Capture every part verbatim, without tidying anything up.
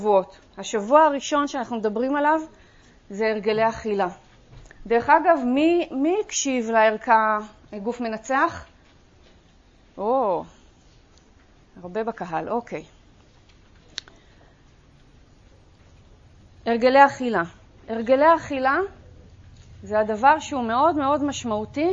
שבועות. השבוע הראשון שאנחנו מדברים עליו זה הרגלי אכילה. דרך אגב, מי, מי הקשיב לערכה גוף מנצח? או, הרבה בקהל, אוקיי. הרגלי אכילה. הרגלי אכילה זה הדבר שהוא מאוד מאוד משמעותי.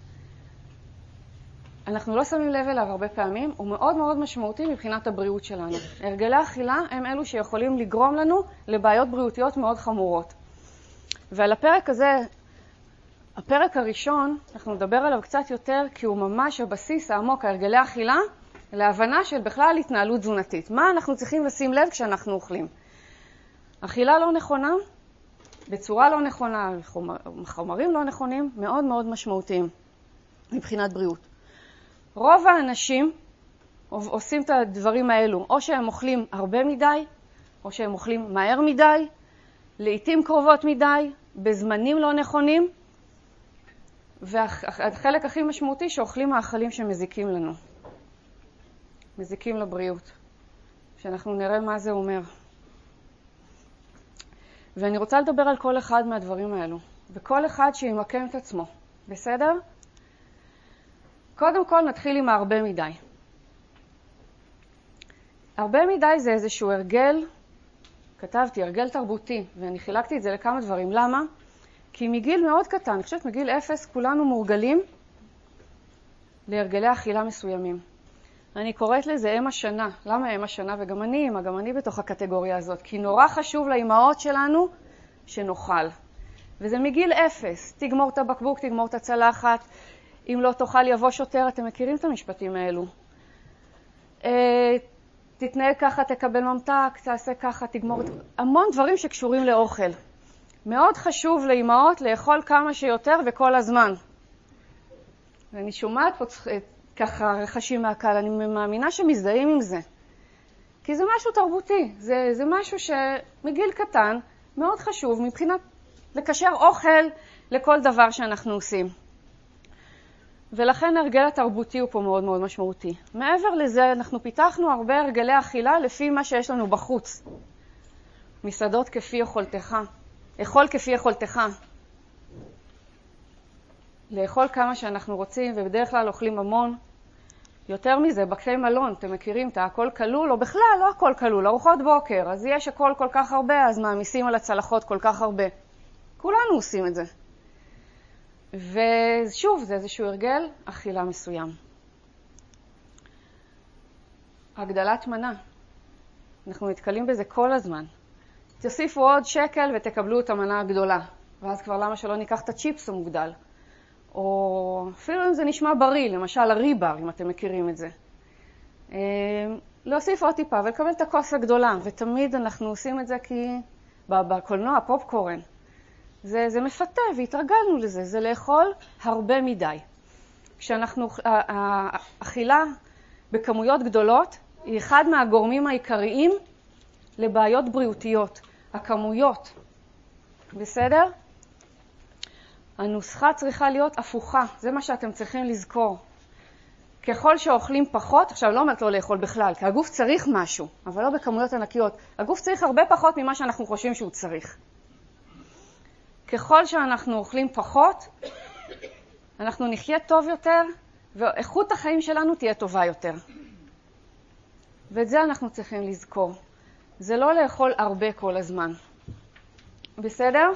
אנחנו לא שמים לב אליו הרבה פעמים, הוא מאוד מאוד משמעותי מבחינת הבריאות שלנו. הרגלי אכילה הם אלו שיכולים לגרום לנו לבעיות בריאותיות מאוד חמורות. ועל הפרק הזה, הפרק הראשון, אנחנו נדבר עליו קצת יותר, כי הוא ממש הבסיס העמוק, הרגלי אכילה, להבנה של בכלל התנהלות תזונתית. מה אנחנו צריכים לשים לב כשאנחנו אוכלים? אכילה לא נכונה, בצורה לא נכונה, חומרים לא נכונים, מאוד מאוד משמעותיים מבחינת בריאות. רוב האנשים עושים את הדברים האלו, או שהם אוכלים הרבה מדי, או שהם אוכלים מהר מדי, לעתים קרובות מדי, בזמנים לא נכונים, והחלק הכי משמעותי שאוכלים מאכלים שמזיקים לנו. מזיקים לבריאות. שאנחנו נראה מה זה אומר. ואני רוצה לדבר על כל אחד מהדברים האלו, וכל אחד שימקם את עצמו. בסדר? קודם כל נתחיל עם הרבה מדי. הרבה מדי זה איזשהו הרגל, כתבתי, הרגל תרבותי, ואני חילקתי את זה לכמה דברים. למה? כי מגיל מאוד קטן, אני חושבת מגיל אפס, כולנו מורגלים להרגלי אכילה מסוימים. אני קוראת לזה אם השנה. למה אם השנה? וגם אני אימא, גם אני בתוך הקטגוריה הזאת. כי נורא חשוב לאימהות שלנו שנאכל. וזה מגיל אפס. תגמור את הבקבוק, תגמור את הצלחת. אם לא תאכל יבוא שוטר, אתם מכירים את המשפטים האלו. תתנהג ככה, תקבל ממתק, תעשה ככה, תגמור את... המון דברים שקשורים לאוכל. מאוד חשוב לאימהות לאכול כמה שיותר וכל הזמן. ואני שומעת פה ככה רחשים מהקהל, אני מאמינה שמזדהים עם זה. כי זה משהו תרבותי, זה, זה משהו שמגיל קטן מאוד חשוב מבחינת לקשר אוכל לכל דבר שאנחנו עושים. ולכן הרגל התרבותי הוא פה מאוד מאוד משמעותי. מעבר לזה, אנחנו פיתחנו הרבה הרגלי אכילה לפי מה שיש לנו בחוץ. מסעדות כפי יכולתך. אכול כפי יכולתך. לאכול כמה שאנחנו רוצים, ובדרך כלל אוכלים המון. יותר מזה, בקרי מלון, אתם מכירים את הכל כלול, או בכלל לא הכל כלול, ארוחות בוקר. אז יש הכל כל כך הרבה, אז מעמיסים על הצלחות כל כך הרבה. כולנו עושים את זה. ושוב, זה איזשהו הרגל אכילה מסוים. הגדלת מנה. אנחנו נתקלים בזה כל הזמן. תוסיפו עוד שקל ותקבלו את המנה הגדולה. ואז כבר למה שלא ניקח את הצ'יפס המוגדל. או אפילו אם זה נשמע בריא, למשל הריבר, אם אתם מכירים את זה. להוסיף עוד טיפה ולקבל את הכוס הגדולה. ותמיד אנחנו עושים את זה כי בקולנוע, פופקורן. זה, זה מפתה והתרגלנו לזה, זה לאכול הרבה מדי. כשאנחנו, האכילה בכמויות גדולות היא אחד מהגורמים העיקריים לבעיות בריאותיות. הכמויות, בסדר? הנוסחה צריכה להיות הפוכה, זה מה שאתם צריכים לזכור. ככל שאוכלים פחות, עכשיו לא אומרת לא לאכול בכלל, כי הגוף צריך משהו, אבל לא בכמויות ענקיות. הגוף צריך הרבה פחות ממה שאנחנו חושבים שהוא צריך. ככל שאנחנו אוכלים פחות, אנחנו נחיה טוב יותר, ואיכות החיים שלנו תהיה טובה יותר. ואת זה אנחנו צריכים לזכור. זה לא לאכול הרבה כל הזמן. בסדר?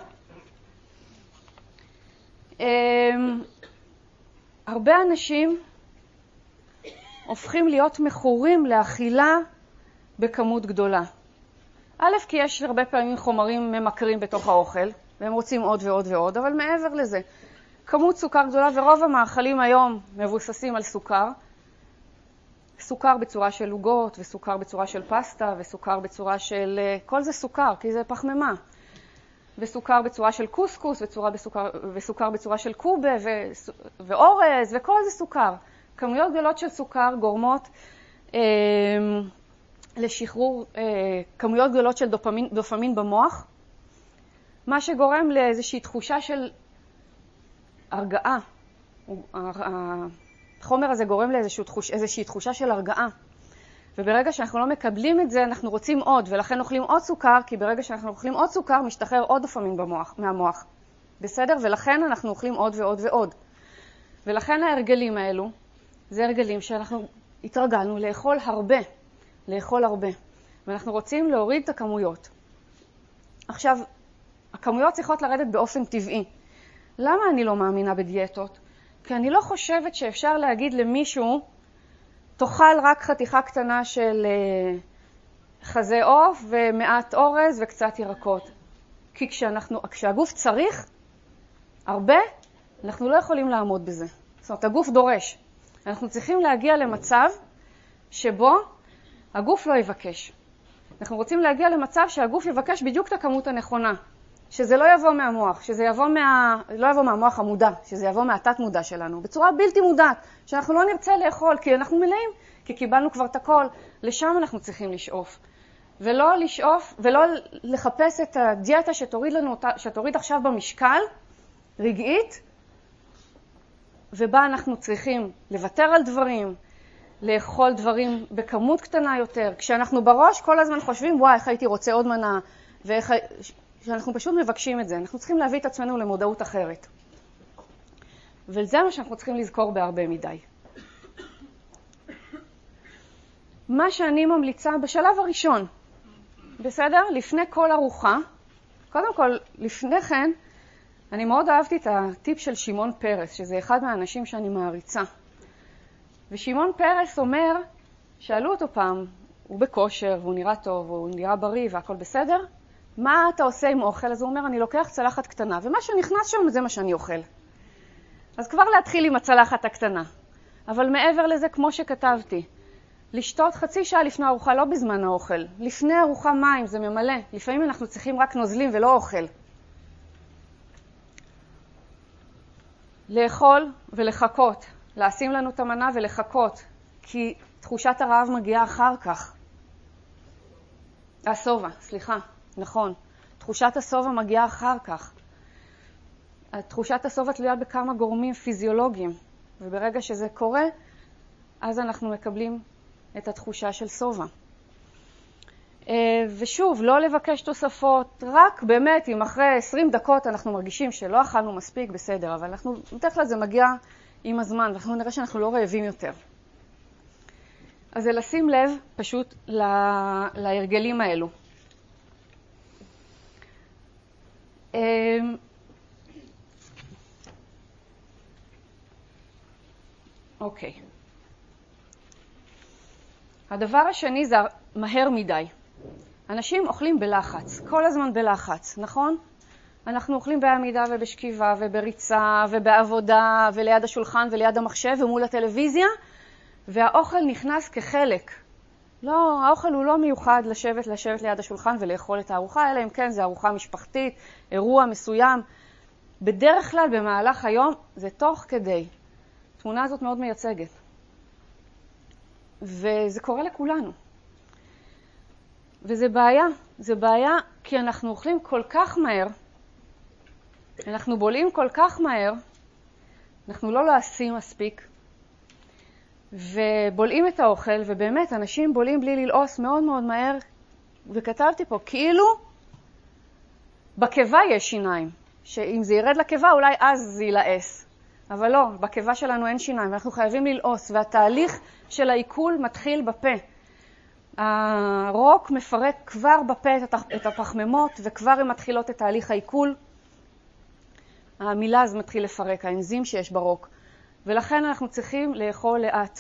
הרבה אנשים הופכים להיות מכורים לאכילה בכמות גדולה. א', כי יש הרבה פעמים חומרים ממכרים בתוך האוכל, והם רוצים עוד ועוד ועוד, אבל מעבר לזה, כמות סוכר גדולה, ורוב המאכלים היום מבוססים על סוכר. סוכר בצורה של עוגות, וסוכר בצורה של פסטה, וסוכר בצורה של... כל זה סוכר, כי זה פחמימה. וסוכר בצורה של קוסקוס, וסוכר, בסוכר, וסוכר בצורה של קובה, ו... ואורז, וכל זה סוכר. כמויות גדולות של סוכר גורמות אה, לשחרור אה, כמויות גדולות של דופמין, דופמין במוח, מה שגורם לאיזושהי תחושה של הרגעה. החומר הזה גורם לאיזושהי תחושה של הרגעה. וברגע שאנחנו לא מקבלים את זה, אנחנו רוצים עוד, ולכן אוכלים עוד סוכר, כי ברגע שאנחנו אוכלים עוד סוכר, משתחרר עוד דופמין במוח, מהמוח. בסדר? ולכן אנחנו אוכלים עוד ועוד ועוד. ולכן ההרגלים האלו, זה הרגלים שאנחנו התרגלנו לאכול הרבה, לאכול הרבה. ואנחנו רוצים להוריד את הכמויות. עכשיו, הכמויות צריכות לרדת באופן טבעי. למה אני לא מאמינה בדיאטות? כי אני לא חושבת שאפשר להגיד למישהו, תאכל רק חתיכה קטנה של חזה עוף ומעט אורז וקצת ירקות. כי כשאנחנו, כשהגוף צריך הרבה, אנחנו לא יכולים לעמוד בזה. זאת אומרת, הגוף דורש. אנחנו צריכים להגיע למצב שבו הגוף לא יבקש. אנחנו רוצים להגיע למצב שהגוף יבקש בדיוק את הכמות הנכונה. שזה לא יבוא מהמוח, שזה יבוא מה... לא יבוא מהמוח המודע, שזה יבוא מהתת מודע שלנו, בצורה בלתי מודעת, שאנחנו לא נרצה לאכול, כי אנחנו מלאים, כי קיבלנו כבר את הכל. לשם אנחנו צריכים לשאוף. ולא לשאוף, ולא לחפש את הדיאטה שתוריד לנו, שתוריד עכשיו במשקל, רגעית, ובה אנחנו צריכים לוותר על דברים, לאכול דברים בכמות קטנה יותר. כשאנחנו בראש כל הזמן חושבים, וואי, איך הייתי רוצה עוד מנה, ואיך... שאנחנו פשוט מבקשים את זה. אנחנו צריכים להביא את עצמנו למודעות אחרת. וזה מה שאנחנו צריכים לזכור בהרבה מדי. מה שאני ממליצה בשלב הראשון, בסדר? לפני כל ארוחה, קודם כל, לפני כן, אני מאוד אהבתי את הטיפ של שמעון פרס, שזה אחד מהאנשים שאני מעריצה. ושמעון פרס אומר, שאלו אותו פעם, הוא בכושר, והוא נראה טוב, והוא נראה בריא, והכל בסדר? מה אתה עושה עם אוכל? אז הוא אומר, אני לוקח צלחת קטנה, ומה שנכנס שם זה מה שאני אוכל. אז כבר להתחיל עם הצלחת הקטנה. אבל מעבר לזה, כמו שכתבתי, לשתות חצי שעה לפני ארוחה, לא בזמן האוכל. לפני ארוחה מים, זה ממלא. לפעמים אנחנו צריכים רק נוזלים ולא אוכל. לאכול ולחכות. לשים לנו את המנה ולחכות. כי תחושת הרעב מגיעה אחר כך. הסובה, סליחה. נכון. תחושת הסובה מגיעה אחר כך. תחושת הסובה תלויה בכמה גורמים פיזיולוגיים. וברגע שזה קורה, אז אנחנו מקבלים את התחושה של סובה. ושוב, לא לבקש תוספות, רק באמת, אם אחרי עשרים דקות אנחנו מרגישים שלא אכלנו מספיק, בסדר, אבל אנחנו, בדרך כלל זה מגיע עם הזמן, ואנחנו נראה שאנחנו לא רעבים יותר. אז זה לשים לב פשוט לה, להרגלים האלו. אוקיי. הדבר השני זה מהר מדי. אנשים אוכלים בלחץ, כל הזמן בלחץ, נכון? אנחנו אוכלים בעמידה ובשכיבה ובריצה ובעבודה וליד השולחן וליד המחשב ומול הטלוויזיה, והאוכל נכנס כחלק. לא, האוכל הוא לא מיוחד לשבת, לשבת ליד השולחן ולאכול את הארוחה, אלא אם כן זה ארוחה משפחתית, אירוע מסוים. בדרך כלל במהלך היום זה תוך כדי. התמונה הזאת מאוד מייצגת. וזה קורה לכולנו. וזה בעיה. זה בעיה כי אנחנו אוכלים כל כך מהר, אנחנו בולעים כל כך מהר, אנחנו לא לועסים מספיק, ובולעים את האוכל, ובאמת אנשים בולעים בלי ללעוס מאוד מאוד מהר, וכתבתי פה, כאילו בקיבה יש שיניים, שאם זה ירד לקיבה אולי אז זה ילעס. אבל לא, בקיבה שלנו אין שיניים, ואנחנו חייבים ללעוס, והתהליך של העיכול מתחיל בפה. הרוק מפרק כבר בפה את הפחמימות, וכבר הן מתחילות את תהליך העיכול. המילז מתחיל לפרק, האנזים שיש ברוק. ולכן אנחנו צריכים לאכול לאט.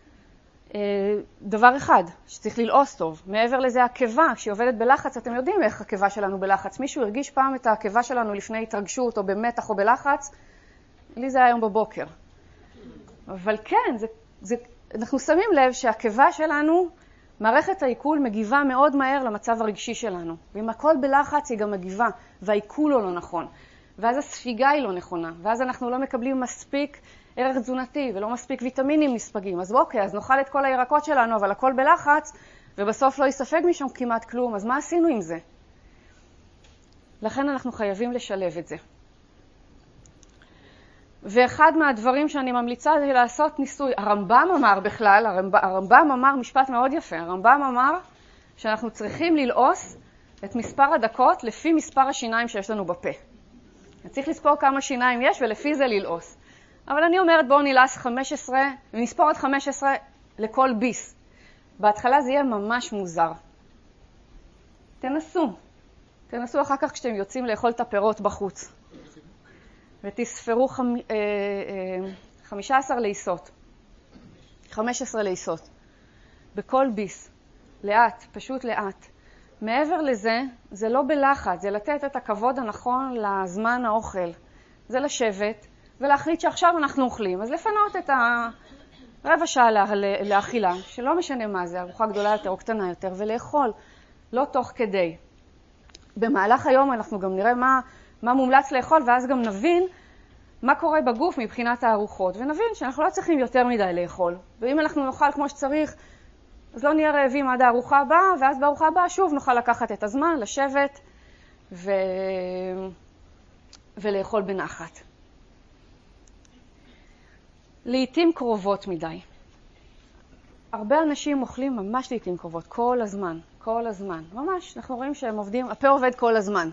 דבר אחד, שצריך ללעוס טוב. מעבר לזה, הקיבה, כשהיא עובדת בלחץ, אתם יודעים איך הקיבה שלנו בלחץ. מישהו הרגיש פעם את הקיבה שלנו לפני התרגשות, או במתח או בלחץ? לי זה היום בבוקר. אבל כן, זה, זה, אנחנו שמים לב שהקיבה שלנו, מערכת העיכול מגיבה מאוד מהר למצב הרגשי שלנו. ואם הכל בלחץ היא גם מגיבה, והעיכול הוא לא נכון. ואז הספיגה היא לא נכונה. ואז אנחנו לא מקבלים מספיק ערך תזונתי, ולא מספיק ויטמינים נספגים. אז אוקיי, אז נאכל את כל הירקות שלנו, אבל הכל בלחץ, ובסוף לא יספג משם כמעט כלום. אז מה עשינו עם זה? לכן אנחנו חייבים לשלב את זה. ואחד מהדברים שאני ממליצה זה לעשות ניסוי. הרמב"ם אמר בכלל, הרמב"ם, הרמב"ם אמר משפט מאוד יפה. הרמב"ם אמר שאנחנו צריכים ללעוס את מספר הדקות לפי מספר השיניים שיש לנו בפה. צריך לספור כמה שיניים יש ולפי זה ללעוס. אבל אני אומרת בואו נלעס חמש עשרה ונספור עד חמש עשרה לכל ביס. בהתחלה זה יהיה ממש מוזר. תנסו. תנסו אחר כך כשאתם יוצאים לאכול את הפירות בחוץ. ותספרו חמ... אה, אה, חמש עשרה לעיסות. חמש עשרה לעיסות. בכל ביס. לאט, פשוט לאט. מעבר לזה, זה לא בלחץ, זה לתת את הכבוד הנכון לזמן האוכל. זה לשבת ולהחליט שעכשיו אנחנו אוכלים. אז לפנות את הרבע שעה לה, לאכילה, שלא משנה מה זה, ארוחה גדולה יותר או קטנה יותר, ולאכול, לא תוך כדי. במהלך היום אנחנו גם נראה מה, מה מומלץ לאכול, ואז גם נבין מה קורה בגוף מבחינת הארוחות, ונבין שאנחנו לא צריכים יותר מדי לאכול. ואם אנחנו נאכל כמו שצריך, אז לא נהיה רעבים עד הארוחה הבאה, ואז בארוחה הבאה שוב נוכל לקחת את הזמן, לשבת ו... ולאכול בנחת. לעתים קרובות מדי. הרבה אנשים אוכלים ממש לעתים קרובות, כל הזמן, כל הזמן. ממש, אנחנו רואים שהם עובדים, הפה עובד כל הזמן.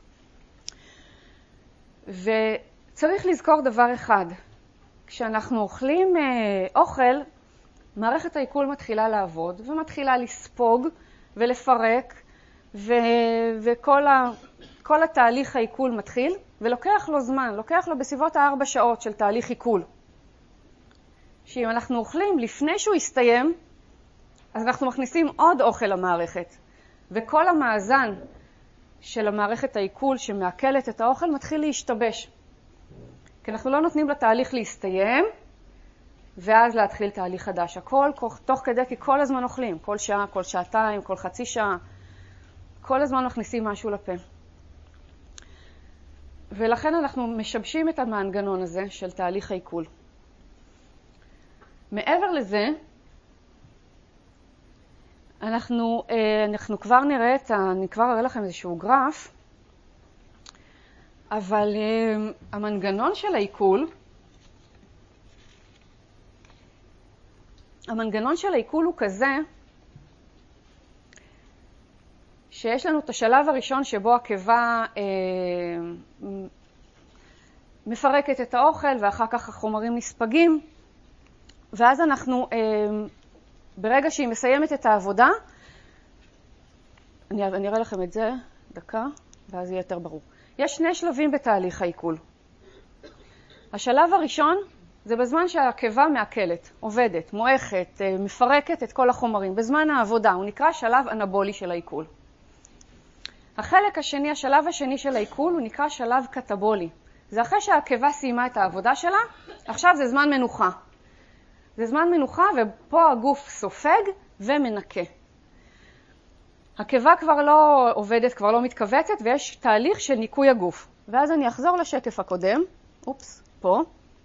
וצריך לזכור דבר אחד, כשאנחנו אוכלים אה, אוכל, מערכת העיכול מתחילה לעבוד, ומתחילה לספוג ולפרק, ו... וכל ה... כל התהליך העיכול מתחיל, ולוקח לו זמן, לוקח לו בסביבות הארבע שעות של תהליך עיכול. שאם אנחנו אוכלים לפני שהוא יסתיים, אז אנחנו מכניסים עוד אוכל למערכת, וכל המאזן של המערכת העיכול שמעכלת את האוכל מתחיל להשתבש. כי אנחנו לא נותנים לתהליך להסתיים, ואז להתחיל תהליך חדש. הכל תוך כדי, כי כל הזמן אוכלים, כל שעה, כל שעתיים, כל חצי שעה, כל הזמן מכניסים משהו לפה. ולכן אנחנו משבשים את המנגנון הזה של תהליך העיכול. מעבר לזה, אנחנו, אנחנו כבר נראה את, אני כבר אראה לכם איזשהו גרף, אבל המנגנון של העיכול, המנגנון של העיכול הוא כזה, שיש לנו את השלב הראשון שבו הקיבה אה, מפרקת את האוכל, ואחר כך החומרים נספגים, ואז אנחנו, אה, ברגע שהיא מסיימת את העבודה, אני, אני אראה לכם את זה, דקה, ואז יהיה יותר ברור. יש שני שלבים בתהליך העיכול. השלב הראשון זה בזמן שהקיבה מעכלת, עובדת, מועכת, מפרקת את כל החומרים. בזמן העבודה, הוא נקרא שלב אנבולי של העיכול. החלק השני, השלב השני של העיכול, הוא נקרא שלב קטבולי. זה אחרי שהקיבה סיימה את העבודה שלה, עכשיו זה זמן מנוחה. זה זמן מנוחה, ופה הגוף סופג ומנקה. הקיבה כבר לא עובדת, כבר לא מתכווצת, ויש תהליך של ניקוי הגוף. ואז אני אחזור לשקף הקודם, אופס, פה.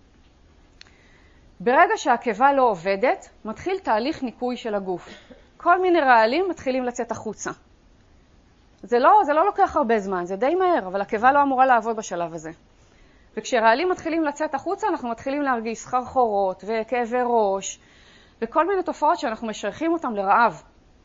ברגע שהקיבה לא עובדת, מתחיל תהליך ניקוי של הגוף. כל מיני רעלים מתחילים לצאת החוצה. זה לא, זה לא לוקח הרבה זמן, זה די מהר, אבל הקיבה לא אמורה לעבוד בשלב הזה. וכשרעלים מתחילים לצאת החוצה, אנחנו מתחילים להרגיש סחרחורות וכאבי ראש, וכל מיני תופעות שאנחנו משייכים אותם לרעב.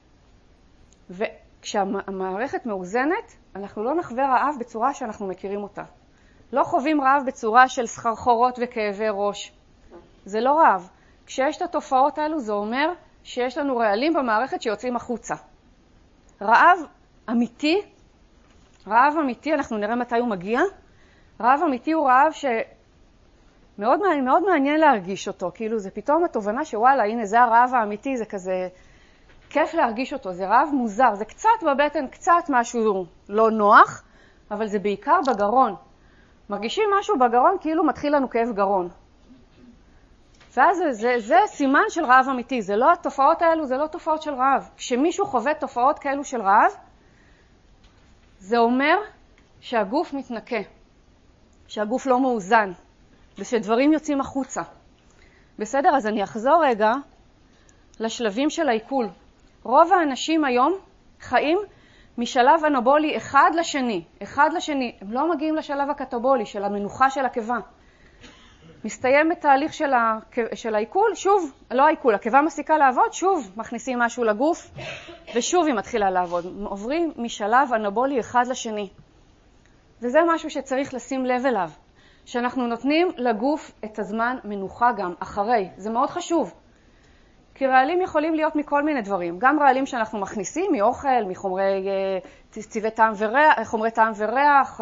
וכשהמערכת מאוזנת, אנחנו לא נחווה רעב בצורה שאנחנו מכירים אותה. לא חווים רעב בצורה של סחרחורות וכאבי ראש. זה לא רעב. כשיש את התופעות האלו, זה אומר שיש לנו רעלים במערכת שיוצאים החוצה. רעב אמיתי, רעב אמיתי, אנחנו נראה מתי הוא מגיע. רעב אמיתי הוא רעב שמאוד מאוד מעניין להרגיש אותו. כאילו זה פתאום התובנה שוואלה, הנה זה הרעב האמיתי, זה כזה כיף להרגיש אותו. זה רעב מוזר, זה קצת בבטן, קצת משהו לא נוח, אבל זה בעיקר בגרון. מרגישים משהו בגרון כאילו מתחיל לנו כאב גרון. ואז זה, זה, זה סימן של רעב אמיתי. זה לא התופעות האלו, זה לא תופעות של רעב. כשמישהו חווה תופעות כאלו של רעב, זה אומר שהגוף מתנקה, שהגוף לא מאוזן, ושדברים יוצאים החוצה. בסדר? אז אני אחזור רגע לשלבים של העיכול. רוב האנשים היום חיים משלב אנבולי אחד לשני, אחד לשני. הם לא מגיעים לשלב הקטבולי של המנוחה של הקיבה. מסתיים התהליך של, ה... של העיכול, שוב, לא העיכול, הקיבה מפסיקה לעבוד, שוב מכניסים משהו לגוף, ושוב היא מתחילה לעבוד. עוברים משלב אנבולי אחד לשני. וזה משהו שצריך לשים לב אליו, שאנחנו נותנים לגוף את הזמן מנוחה גם אחרי. זה מאוד חשוב. כי רעלים יכולים להיות מכל מיני דברים. גם רעלים שאנחנו מכניסים מאוכל, מחומרי צבעי טעם וריח, חומרי טעם וריח,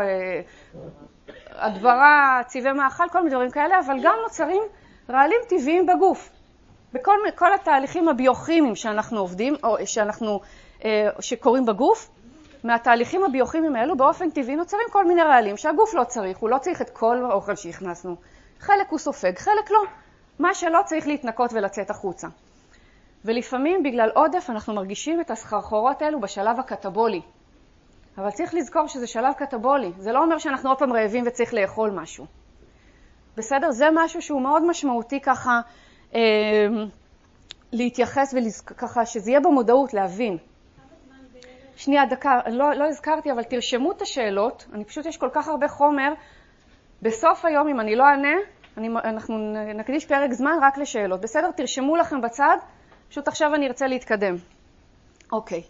הדברה, צבעי מאכל, כל מיני דברים כאלה, אבל גם נוצרים רעלים טבעיים בגוף. בכל כל התהליכים הביוכימיים שאנחנו עובדים, או שאנחנו, שקורים בגוף, מהתהליכים הביוכימיים האלו באופן טבעי נוצרים כל מיני רעלים שהגוף לא צריך, הוא לא צריך את כל האוכל שהכנסנו. חלק הוא סופג, חלק לא. מה שלא צריך להתנקות ולצאת החוצה. ולפעמים בגלל עודף אנחנו מרגישים את הסחרחורות האלו בשלב הקטבולי. אבל צריך לזכור שזה שלב קטבולי. זה לא אומר שאנחנו עוד פעם רעבים וצריך לאכול משהו. בסדר? זה משהו שהוא מאוד משמעותי ככה אה, להתייחס וככה שזה יהיה במודעות להבין. שנייה, דקה, לא, לא הזכרתי, אבל תרשמו את השאלות. אני פשוט, יש כל כך הרבה חומר. בסוף היום, אם אני לא אענה, אני, אנחנו נקדיש פרק זמן רק לשאלות. בסדר? תרשמו לכם בצד. פשוט עכשיו אני ארצה להתקדם. אוקיי.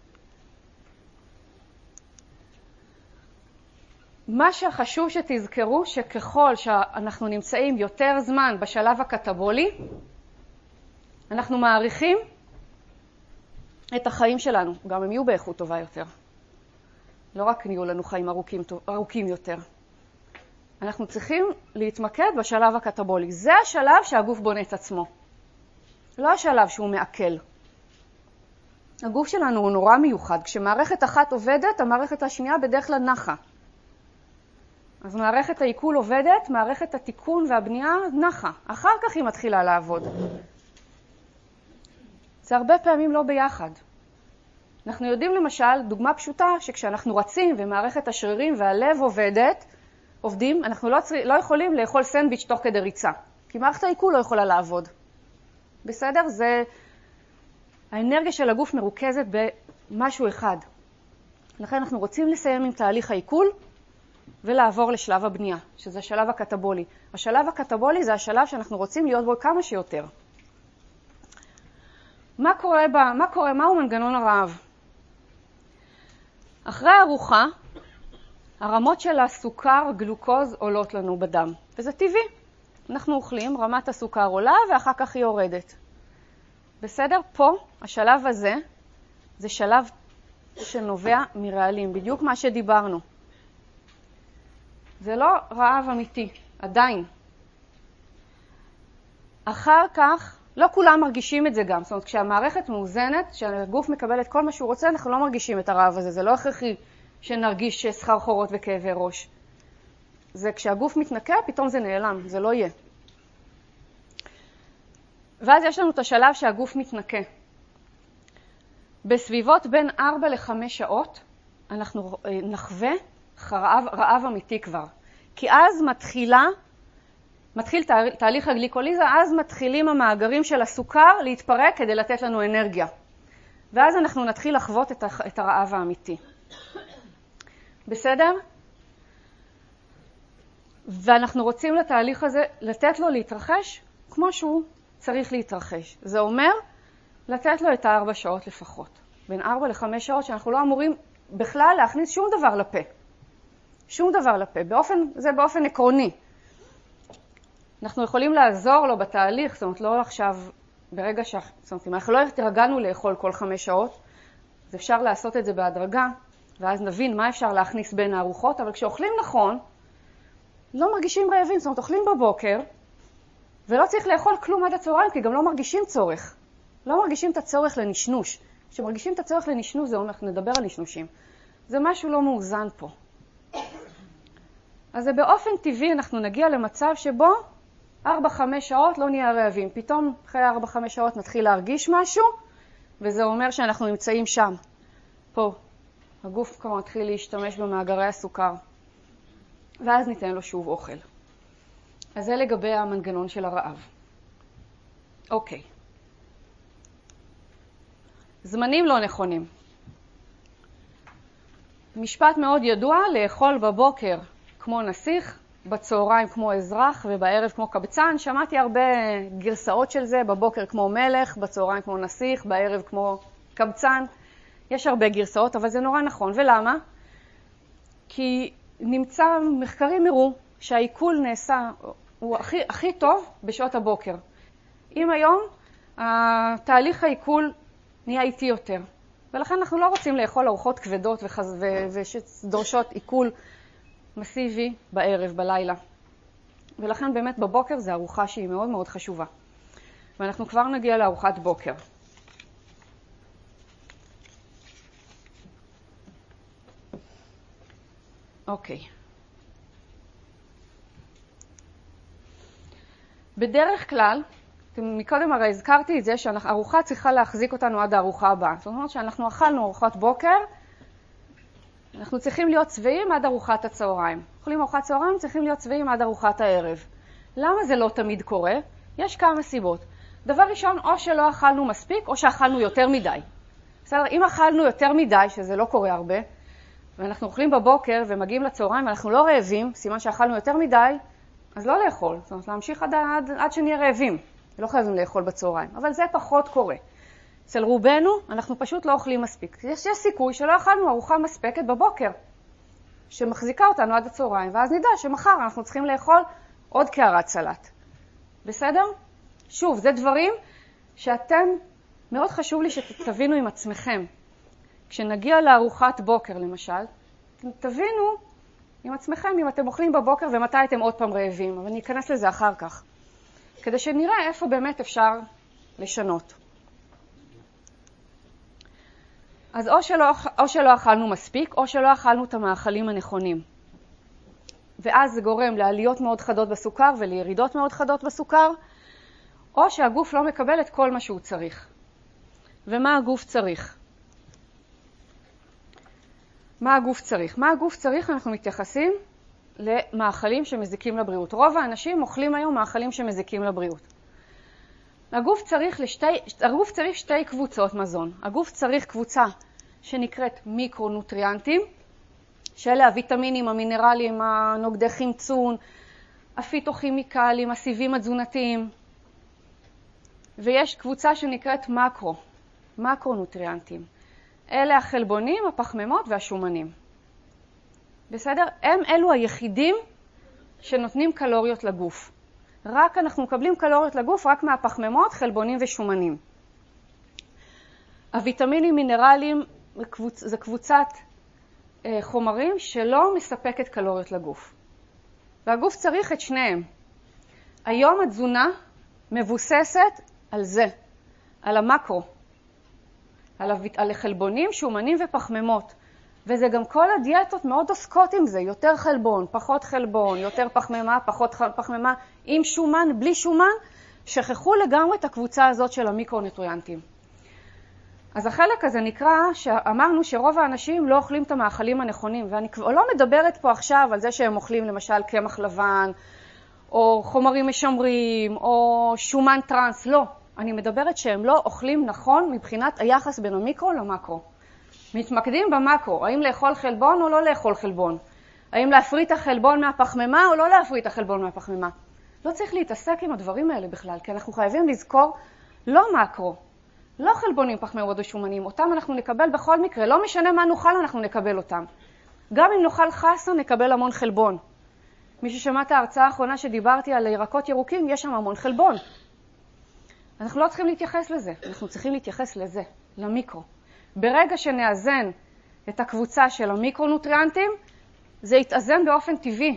מה שחשוב שתזכרו, שככל שאנחנו נמצאים יותר זמן בשלב הקטבולי, אנחנו מעריכים את החיים שלנו. גם הם יהיו באיכות טובה יותר. לא רק יהיו לנו חיים ארוכים, ארוכים יותר. אנחנו צריכים להתמקד בשלב הקטבולי. זה השלב שהגוף בונה את עצמו. לא השלב שהוא מעכל. הגוף שלנו הוא נורא מיוחד. כשמערכת אחת עובדת, המערכת השנייה בדרך כלל נחה. אז מערכת העיכול עובדת, מערכת התיקון והבנייה נחה. אחר כך היא מתחילה לעבוד. זה הרבה פעמים לא ביחד. אנחנו יודעים למשל, דוגמה פשוטה, שכשאנחנו רצים ומערכת השרירים והלב עובדת, עובדים, אנחנו לא, צר... לא יכולים לאכול סנדוויץ' תוך כדי ריצה. כי מערכת העיכול לא יכולה לעבוד. בסדר? זה... האנרגיה של הגוף מרוכזת במשהו אחד. לכן אנחנו רוצים לסיים עם תהליך העיכול, ולעבור לשלב הבנייה, שזה השלב הקטבולי. השלב הקטבולי זה השלב שאנחנו רוצים להיות בו כמה שיותר. מה קורה בה? מה קורה? מהו מנגנון הרעב? אחרי הארוחה, הרמות של הסוכר, גלוקוז, עולות לנו בדם. וזה טבעי. אנחנו אוכלים, רמת הסוכר עולה, ואחר כך היא יורדת. בסדר? פה, השלב הזה, זה שלב שנובע מרעלים. בדיוק מה שדיברנו. זה לא רעב אמיתי, עדיין. אחר כך, לא כולם מרגישים את זה גם. זאת אומרת, כשהמערכת מאוזנת, כשהגוף מקבל את כל מה שהוא רוצה, אנחנו לא מרגישים את הרעב הזה. זה לא הכרחי שנרגיש סחרחורות וכאבי ראש. זה כשהגוף מתנקה, פתאום זה נעלם, זה לא יהיה. ואז יש לנו את השלב שהגוף מתנקה. בסביבות בין ארבע לחמש שעות, אנחנו נחווה רעב, רעב אמיתי כבר. כי אז מתחילה, מתחיל תה, תהליך הגליקוליזה, אז מתחילים המאגרים של הסוכר להתפרק כדי לתת לנו אנרגיה. ואז אנחנו נתחיל לחוות את, את הרעב האמיתי. בסדר? ואנחנו רוצים לתהליך הזה, לתת לו להתרחש כמו שהוא צריך להתרחש. זה אומר לתת לו את הארבע שעות לפחות. בין ארבע לחמש שעות שאנחנו לא אמורים בכלל להכניס שום דבר לפה. שום דבר לפה. באופן, זה באופן עקרוני. אנחנו יכולים לעזור לו בתהליך, זאת אומרת, לא עכשיו, ברגע ש... זאת אומרת, אם אנחנו לא התרגלנו לאכול כל חמש שעות, אז אפשר לעשות את זה בהדרגה, ואז נבין מה אפשר להכניס בין הארוחות, אבל כשאוכלים נכון, לא מרגישים רעבים, זאת אומרת, אוכלים בבוקר, ולא צריך לאכול כלום עד הצהריים, כי גם לא מרגישים צורך. לא מרגישים את הצורך לנשנוש. כשמרגישים את הצורך לנשנוש, זה אומר, נדבר על נשנושים. זה משהו לא מאוזן פה. אז זה באופן טבעי אנחנו נגיע למצב שבו ארבע חמש שעות לא נהיה רעבים. פתאום אחרי ארבע חמש שעות נתחיל להרגיש משהו, וזה אומר שאנחנו נמצאים שם. פה. הגוף כבר מתחיל להשתמש במאגרי הסוכר. ואז ניתן לו שוב אוכל. אז זה לגבי המנגנון של הרעב. אוקיי. זמנים לא נכונים. משפט מאוד ידוע, לאכול בבוקר כמו נסיך, בצהריים כמו אזרח ובערב כמו קבצן. שמעתי הרבה גרסאות של זה, בבוקר כמו מלך, בצהריים כמו נסיך, בערב כמו קבצן. יש הרבה גרסאות, אבל זה נורא נכון. ולמה? כי נמצא, מחקרים הראו שהעיכול נעשה, הוא הכי, הכי טוב בשעות הבוקר. אם היום התהליך העיכול נהיה איטי יותר. ולכן אנחנו לא רוצים לאכול ארוחות כבדות וחז... ו... ושדורשות עיכול מסיבי בערב, בלילה. ולכן באמת בבוקר זה ארוחה שהיא מאוד מאוד חשובה. ואנחנו כבר נגיע לארוחת בוקר. אוקיי. בדרך כלל, מקודם הרי הזכרתי את זה שהארוחה צריכה להחזיק אותנו עד הארוחה הבאה. זאת אומרת שאנחנו אכלנו ארוחת בוקר, אנחנו צריכים להיות שבעים עד ארוחת הצהריים. אוכלים ארוחת צהריים, צריכים להיות שבעים עד ארוחת הערב. למה זה לא תמיד קורה? יש כמה סיבות. דבר ראשון, או שלא אכלנו מספיק, או שאכלנו יותר מדי. בסדר, אם אכלנו יותר מדי, שזה לא קורה הרבה, ואנחנו אוכלים בבוקר ומגיעים לצהריים ואנחנו לא רעבים, סימן שאכלנו יותר מדי, אז לא לאכול. זאת אומרת, להמשיך עד, עד, עד שנהיה רעבים. לא חייבים לאכול בצהריים, אבל זה פחות קורה. אצל רובנו, אנחנו פשוט לא אוכלים מספיק. יש, יש סיכוי שלא אכלנו ארוחה מספקת בבוקר, שמחזיקה אותנו עד הצהריים, ואז נדע שמחר אנחנו צריכים לאכול עוד קערת סלט. בסדר? שוב, זה דברים שאתם, מאוד חשוב לי שתבינו עם עצמכם. כשנגיע לארוחת בוקר, למשל, תבינו עם עצמכם אם אתם אוכלים בבוקר ומתי אתם עוד פעם רעבים, אבל אני אכנס לזה אחר כך. כדי שנראה איפה באמת אפשר לשנות. אז או שלא, או שלא אכלנו מספיק, או שלא אכלנו את המאכלים הנכונים. ואז זה גורם לעליות מאוד חדות בסוכר ולירידות מאוד חדות בסוכר, או שהגוף לא מקבל את כל מה שהוא צריך. ומה הגוף צריך? מה הגוף צריך? מה הגוף צריך? אנחנו מתייחסים למאכלים שמזיקים לבריאות. רוב האנשים אוכלים היום מאכלים שמזיקים לבריאות. הגוף צריך, לשתי, הגוף צריך שתי קבוצות מזון. הגוף צריך קבוצה שנקראת מיקרונוטריאנטים, שאלה הוויטמינים, המינרלים, הנוגדי חמצון, הפיטוכימיקלים, הסיבים התזונתיים. ויש קבוצה שנקראת מקרו, מקרונוטריאנטים. אלה החלבונים, הפחמימות והשומנים. בסדר? הם אלו היחידים שנותנים קלוריות לגוף. רק אנחנו מקבלים קלוריות לגוף רק מהפחמימות, חלבונים ושומנים. הוויטמינים, מינרלים, זה קבוצת חומרים שלא מספקת קלוריות לגוף. והגוף צריך את שניהם. היום התזונה מבוססת על זה, על המקרו, על, הוויט... על החלבונים, שומנים ופחמימות. וזה גם כל הדיאטות מאוד עוסקות עם זה, יותר חלבון, פחות חלבון, יותר פחמימה, פחות פחמימה, עם שומן, בלי שומן, שכחו לגמרי את הקבוצה הזאת של המיקרונוטריאנטים. אז החלק הזה נקרא, שאמרנו שרוב האנשים לא אוכלים את המאכלים הנכונים, ואני לא מדברת פה עכשיו על זה שהם אוכלים למשל קמח לבן, או חומרים משמרים, או שומן טרנס, לא. אני מדברת שהם לא אוכלים נכון מבחינת היחס בין המיקרו למקרו. מתמקדים במקרו, האם לאכול חלבון או לא לאכול חלבון? האם להפריט החלבון מהפחמימה או לא להפריט החלבון מהפחמימה? לא צריך להתעסק עם הדברים האלה בכלל, כי אנחנו חייבים לזכור לא מקרו, לא חלבונים, פחמימות ושומנים, אותם אנחנו נקבל בכל מקרה, לא משנה מה נאכל אנחנו נקבל אותם. גם אם נאכל חסה נקבל המון חלבון. מי ששמע את ההרצאה האחרונה שדיברתי על ירקות ירוקים, יש שם המון חלבון. אנחנו לא צריכים להתייחס לזה, אנחנו צריכים להתייחס לזה, למיקרו. ברגע שנאזן את הקבוצה של המיקרונוטריאנטים, זה יתאזן באופן טבעי.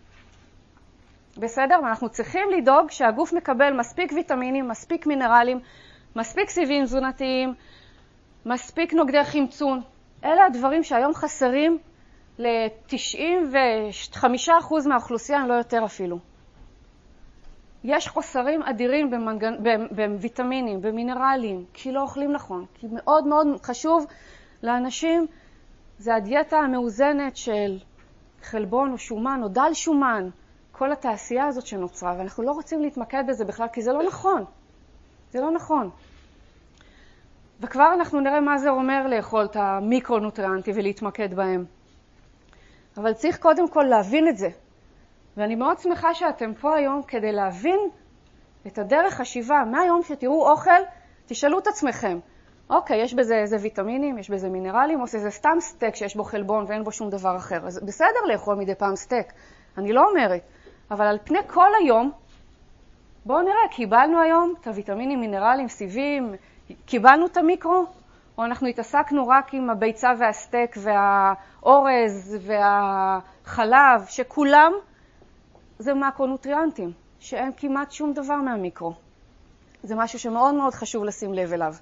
בסדר? ואנחנו צריכים לדאוג שהגוף מקבל מספיק ויטמינים, מספיק מינרלים, מספיק סיבים תזונתיים, מספיק נוגדי חמצון. אלה הדברים שהיום חסרים ל-תשעים וחמישה אחוז מהאוכלוסייה, אם לא יותר אפילו. יש חוסרים אדירים במנגנ... בוויטמינים, במינרלים, כי לא אוכלים נכון. כי מאוד מאוד חשוב לאנשים, זה הדיאטה המאוזנת של חלבון או שומן או דל שומן, כל התעשייה הזאת שנוצרה, ואנחנו לא רוצים להתמקד בזה בכלל, כי זה לא נכון. זה לא נכון. וכבר אנחנו נראה מה זה אומר לאכול את המיקרונוטריאנטים ולהתמקד בהם. אבל צריך קודם כל להבין את זה. ואני מאוד שמחה שאתם פה היום כדי להבין את הדרך חשיבה. מהיום שתראו אוכל, תשאלו את עצמכם, אוקיי, יש בזה איזה ויטמינים, יש בזה מינרלים, או שזה סתם סטייק שיש בו חלבון ואין בו שום דבר אחר. אז בסדר לאכול מדי פעם סטייק, אני לא אומרת. אבל על פני כל היום, בואו נראה, קיבלנו היום את הוויטמינים, מינרלים, סיבים, קיבלנו את המיקרו, או אנחנו התעסקנו רק עם הביצה והסטייק והאורז והחלב, שכולם זה מקרונוטריאנטים, שאין כמעט שום דבר מהמיקרו. זה משהו שמאוד מאוד חשוב לשים לב אליו.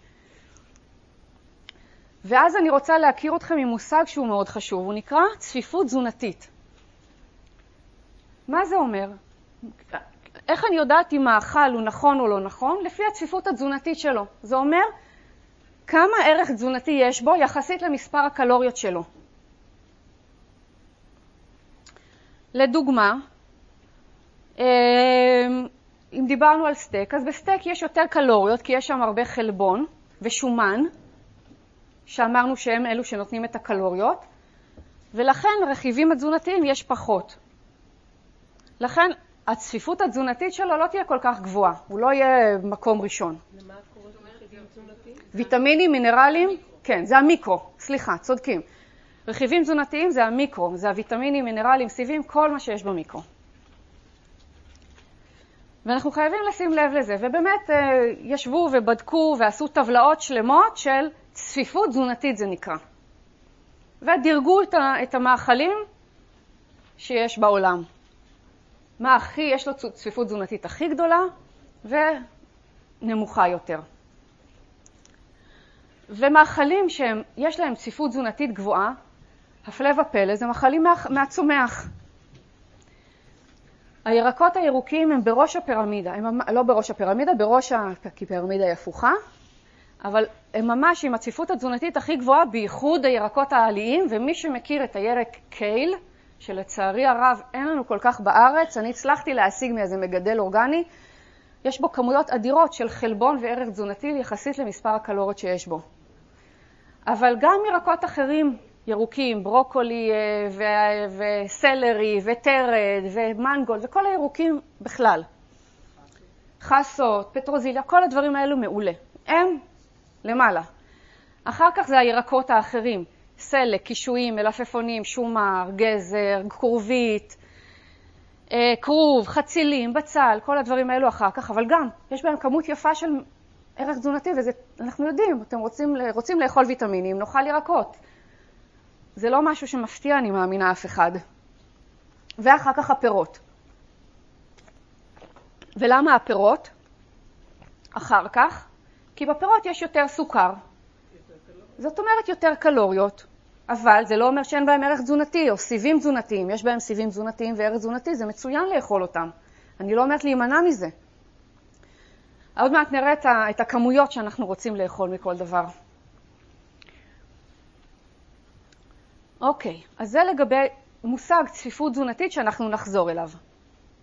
ואז אני רוצה להכיר אתכם עם מושג שהוא מאוד חשוב, הוא נקרא צפיפות תזונתית. מה זה אומר? איך אני יודעת אם האכל הוא נכון או לא נכון? לפי הצפיפות התזונתית שלו. זה אומר כמה ערך תזונתי יש בו יחסית למספר הקלוריות שלו. לדוגמה, אם דיברנו על סטייק, אז בסטייק יש יותר קלוריות כי יש שם הרבה חלבון ושומן, שאמרנו שהם אלו שנותנים את הקלוריות, ולכן רכיבים התזונתיים יש פחות. לכן הצפיפות התזונתית שלו לא תהיה כל כך גבוהה, הוא לא יהיה מקום ראשון. למה את קוראת רכיבים תזונתיים? ויטמינים, מינרלים, כן, זה המיקרו, סליחה, צודקים. רכיבים תזונתיים זה המיקרו, זה הוויטמינים, מינרלים, סיבים, כל מה שיש במיקרו. ואנחנו חייבים לשים לב לזה, ובאמת ישבו ובדקו ועשו טבלאות שלמות של צפיפות תזונתית זה נקרא. ודירגו את המאכלים שיש בעולם. מה הכי, יש לו צפיפות תזונתית הכי גדולה ונמוכה יותר. ומאכלים שיש להם צפיפות תזונתית גבוהה, הפלא ופלא, זה מאכלים מה, מהצומח. הירקות הירוקים הם בראש הפירמידה, הם לא בראש הפירמידה, בראש הפירמידה היא הפוכה, אבל הם ממש עם הצפיפות התזונתית הכי גבוהה, בייחוד הירקות העליים, ומי שמכיר את הירק קייל, שלצערי הרב אין לנו כל כך בארץ, אני הצלחתי להשיג מאיזה מגדל אורגני, יש בו כמויות אדירות של חלבון וערך תזונתי יחסית למספר הקלוריות שיש בו. אבל גם ירקות אחרים, ירוקים, ברוקולי ו- וסלרי וטרד ומנגול וכל הירוקים בכלל. חסות, פטרוזיליה, כל הדברים האלו מעולה. הם למעלה. אחר כך זה הירקות האחרים, סלק, קישואים, מלפפונים, שומר, גזר, כרובית, כרוב, חצילים, בצל, כל הדברים האלו אחר כך, אבל גם יש בהם כמות יפה של ערך תזונתי, וזה אנחנו יודעים, אתם רוצים, רוצים לאכול ויטמינים, נאכל ירקות. זה לא משהו שמפתיע, אני מאמינה אף אחד. ואחר כך הפירות. ולמה הפירות? אחר כך, כי בפירות יש יותר סוכר. זאת אומרת יותר קלוריות, אבל זה לא אומר שאין בהם ערך תזונתי או סיבים תזונתיים. יש בהם סיבים תזונתיים וערך תזונתי, זה מצוין לאכול אותם. אני לא אומרת להימנע מזה. עוד מעט נראה את הכמויות שאנחנו רוצים לאכול מכל דבר. אוקיי, אז זה לגבי מושג צפיפות תזונתית שאנחנו נחזור אליו.